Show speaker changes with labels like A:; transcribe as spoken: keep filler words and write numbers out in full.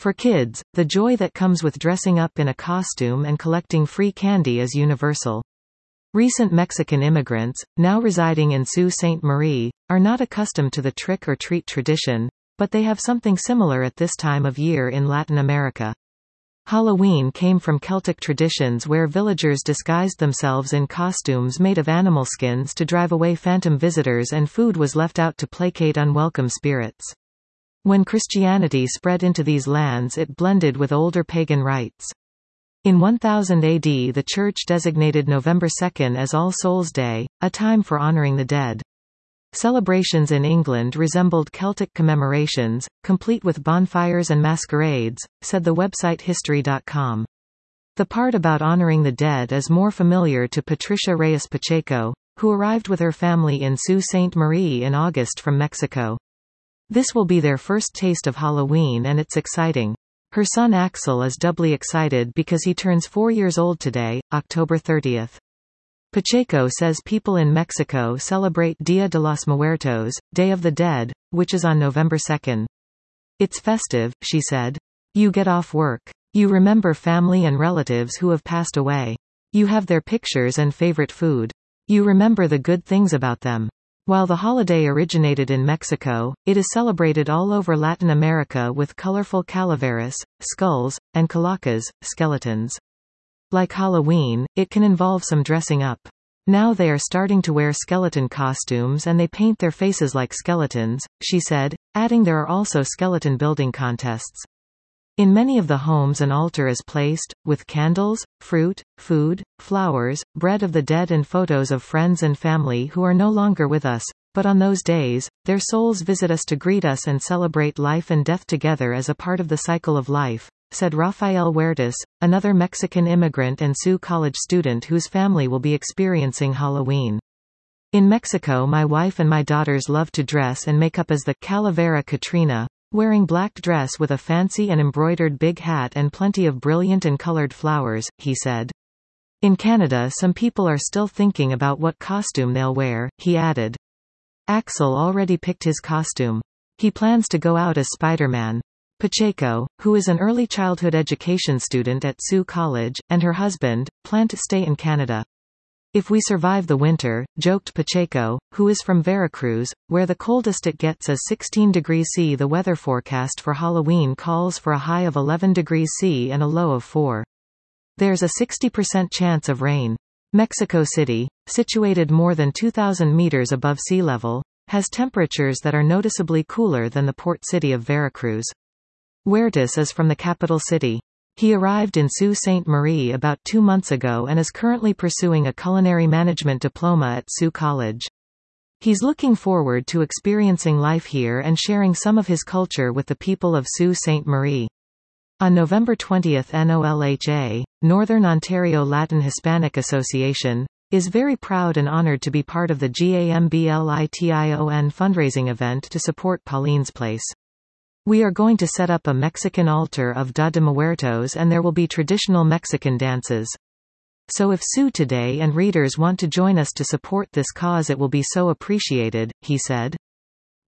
A: For kids, the joy that comes with dressing up in a costume and collecting free candy is universal. Recent Mexican immigrants, now residing in Sault Ste. Marie, are not accustomed to the trick-or-treat tradition, but they have something similar at this time of year in Latin America. Halloween came from Celtic traditions where villagers disguised themselves in costumes made of animal skins to drive away phantom visitors, and food was left out to placate unwelcome spirits. When Christianity spread into these lands, it blended with older pagan rites. In one thousand A D, the Church designated November second as All Souls' Day, a time for honoring the dead. Celebrations in England resembled Celtic commemorations, complete with bonfires and masquerades, said the website history dot com. The part about honoring the dead is more familiar to Patricia Reyes Pacheco, who arrived with her family in Sault Ste. Marie in August from Mexico. This will be their first taste of Halloween, and it's exciting. Her son Axel is doubly excited because he turns four years old today, October thirtieth. Pacheco says people in Mexico celebrate Dia de los Muertos, Day of the Dead, which is on November second. It's festive, she said. You get off work. You remember family and relatives who have passed away. You have their pictures and favorite food. You remember the good things about them. While the holiday originated in Mexico, it is celebrated all over Latin America with colorful calaveras, skulls, and calacas, skeletons. Like Halloween, it can involve some dressing up. Now they are starting to wear skeleton costumes and they paint their faces like skeletons, she said, adding there are also skeleton building contests. In many of the homes an altar is placed, with candles, fruit, food, flowers, bread of the dead and photos of friends and family who are no longer with us, but on those days, their souls visit us to greet us and celebrate life and death together as a part of the cycle of life, said Rafael Huertas, another Mexican immigrant and Sault College student whose family will be experiencing Halloween. In Mexico, my wife and my daughters love to dress and make up as the Calavera Catrina, wearing black dress with a fancy and embroidered big hat and plenty of brilliant and colored flowers, he said. In Canada, some people are still thinking about what costume they'll wear, he added. Axel already picked his costume. He plans to go out as Spider-Man. Pacheco, who is an early childhood education student at Sault College, and her husband, plan to stay in Canada. If we survive the winter, joked Pacheco, who is from Veracruz, where the coldest it gets is sixteen degrees C. The weather forecast for Halloween calls for a high of eleven degrees C and a low of four. There's a sixty percent chance of rain. Mexico City, situated more than two thousand meters above sea level, has temperatures that are noticeably cooler than the port city of Veracruz. Huertas is from the capital city. He arrived in Sault Ste. Marie about two months ago and is currently pursuing a culinary management diploma at Sault College. He's looking forward to experiencing life here and sharing some of his culture with the people of Sault Ste. Marie. On November twentieth, NOLHA, Northern Ontario Latin Hispanic Association, is very proud and honored to be part of the GAMBLITION fundraising event to support Pauline's Place. We are going to set up a Mexican altar of Dia de Muertos and there will be traditional Mexican dances. So if Sault Today and readers want to join us to support this cause, it will be so appreciated, he said.